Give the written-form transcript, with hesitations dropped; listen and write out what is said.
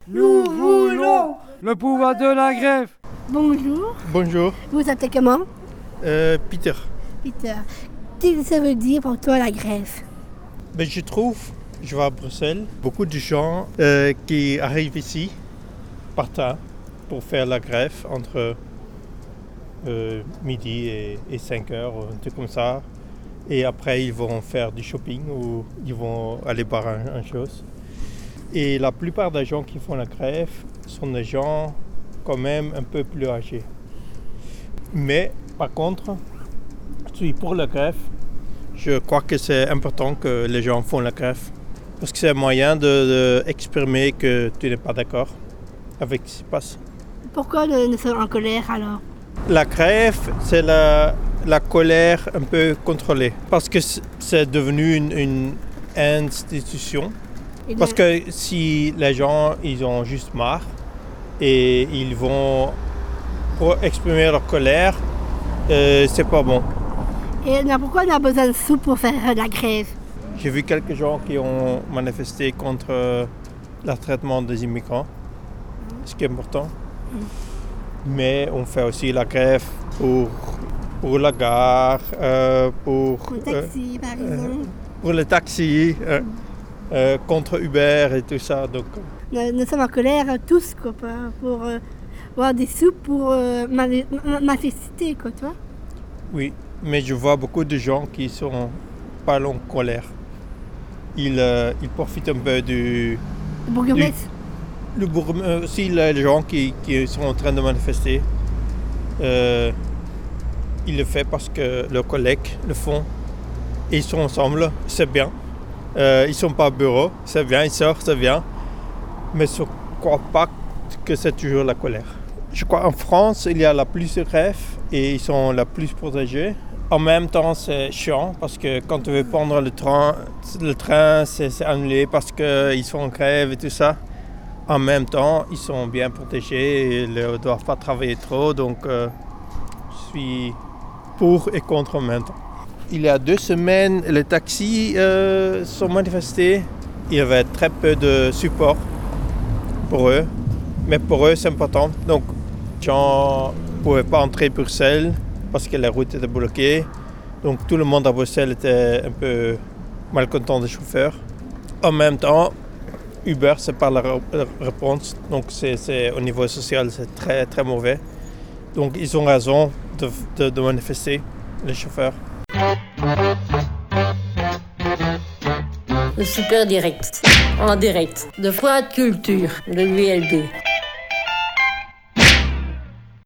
Nous voulons le pouvoir de la grève. Bonjour. Bonjour. Vous vous appelez comment? Peter. Peter. Qu'est-ce que ça veut dire pour toi la grève? Je trouve, je vais à Bruxelles, beaucoup de gens qui arrivent ici par train pour faire la grève entre midi et 5 heures, un truc comme ça. Et après, ils vont faire du shopping ou ils vont aller boire un chose. Et la plupart des gens qui font la grève sont des gens quand même un peu plus âgés. Mais par contre, je suis pour la grève. Je crois que c'est important que les gens font la grève. Parce que c'est un moyen d'exprimer que tu n'es pas d'accord avec ce qui se passe. Pourquoi nous sommes en colère alors? La grève, c'est la colère un peu contrôlée. Parce que c'est devenu une institution. Parce que si les gens, ils ont juste marre et ils vont pour exprimer leur colère, c'est pas bon. Et pourquoi on a besoin de sous pour faire la grève? J'ai vu quelques gens qui ont manifesté contre le traitement des immigrants, ce qui est important. Mais on fait aussi la grève pour la gare, pour le taxi, par exemple. Pour le taxi, contre Uber et tout ça. Donc. Nous sommes en colère tous quoi, pour avoir des sous pour manifester, quoi, tu vois? Oui, mais je vois beaucoup de gens qui sont pas en colère. Ils profitent un peu du bourgmestre. Aussi les gens qui sont en train de manifester. Ils le font parce que leurs collègues le font. Et ils sont ensemble, c'est bien. Ils ne sont pas au bureau, c'est bien, ils sortent, c'est bien. Mais je ne crois pas que c'est toujours la colère. Je crois qu'en France, il y a la plus de grèves et ils sont la plus protégés. En même temps, c'est chiant parce que quand tu veux prendre le train c'est annulé parce qu'ils sont en grève et tout ça. En même temps, ils sont bien protégés et ils ne doivent pas travailler trop. Donc, je suis pour et contre en même temps. Il y a 2 semaines, les taxis sont manifestés. Il y avait très peu de support pour eux. Mais pour eux, c'est important. Donc, les gens ne pouvaient pas entrer à Bruxelles parce que les routes étaient bloquées. Donc, tout le monde à Bruxelles était un peu malcontent des chauffeurs. En même temps, Uber, c'est pas la réponse. Donc, c'est au niveau social, c'est très, très mauvais. Donc, ils ont raison de manifester, les chauffeurs. Le super direct, en direct, de Foi Culture, de l'ULB.